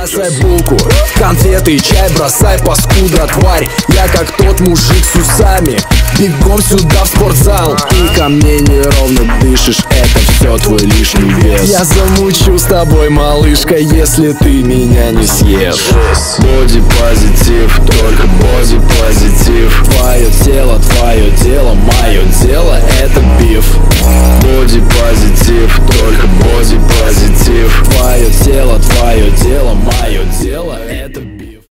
Бросай булку, конфеты и чай, бросай, паскуда, тварь. Я как тот мужик с усами, бегом сюда в спортзал. Ты ко мне неровно дышишь, это все твой лишний вес. Я замучу с тобой, малышка, если ты меня не съешь. Боди-позитив, только боди-позитив. Твое тело, мое дело, это биф.